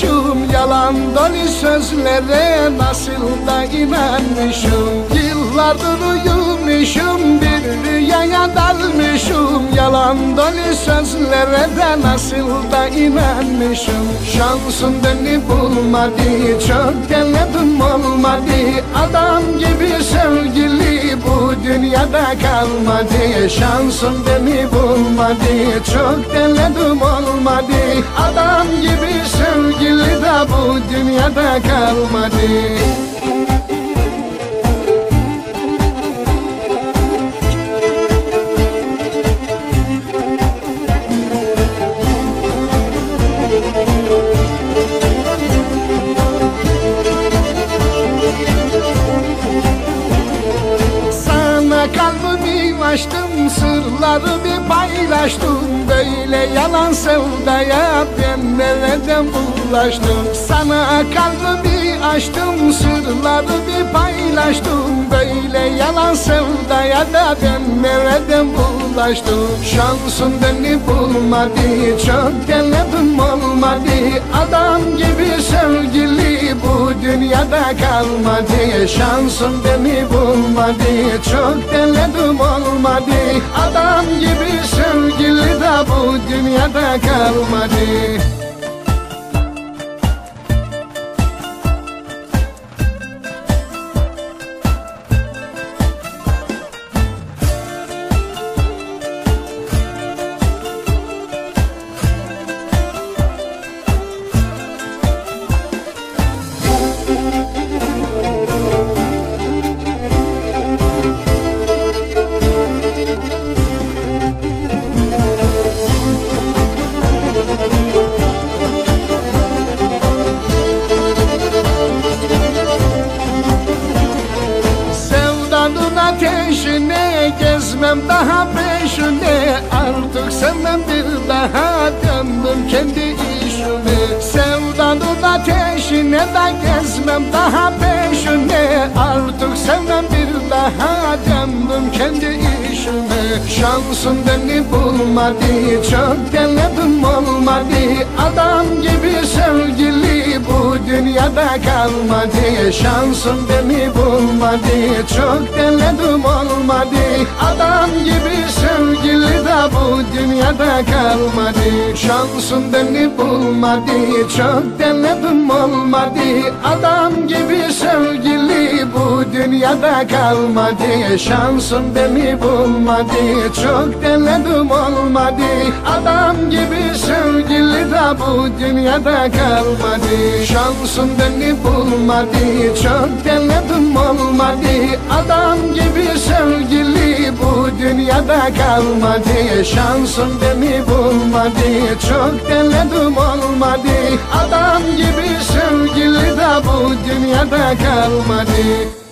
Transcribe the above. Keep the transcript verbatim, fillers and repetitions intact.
kalmışım, yalan dolu sözlere nasıl da inanmışım. Yıllardır uyumuşum, bir rüyaya dalmışım, yalan dolu sözlere de nasıl da inanmışım. Şansım beni bulmadı, çok denedim olmadı, adam gibi sevgili bu dünyada kalmadı. Şansım beni bulmadı, çok denedim olmadı, adam gibi sevgili de bu dünyada kalmadı. Kalbimi açtım, sırlarımı paylaştım, böyle yalan sevdaya ben nereden bulaştım. Sana kalbimi açtım, sırlarımı paylaştım, böyle yalan sevdaya da ben nereden bulaştım. Şansım beni bulmadı, çok denedim olmadı, adam gibi sevgili bu dünyada kalmadı. Şansım beni bulmadı, çok denedim olmadı, adam gibi sevgili de bu dünyada kalmadı. Ateşine gezmem daha peşine, artık sevmem bir daha, döndüm kendi işime. Sevdanın ateşine de gezmem daha peşine, artık sevmem bir daha, döndüm kendi işime. Şansım beni bulmadı, çok denedim olmadı, adam gibi sevgili bu dünyada kalmadı. Şansım beni bulmadı, çok denedim olmadı, adam gibi sevgili de bu dünyada kalmadı. Şansım beni bulmadı, çok denedim olmadı, adam gibi sevgili bu dünyada kalmadı. Şansım beni bulmadı, çok denedim olmadı, adam gibi sevgili de bu dünyada kalmadı. Şansım beni bulmadı, çok denedim olmadı, adam gibi sevgili bu dünyada kalmadı. Şansım beni bulmadı, çok denedim olmadı, adam gibi sevgili de bu dünyada kalmadı.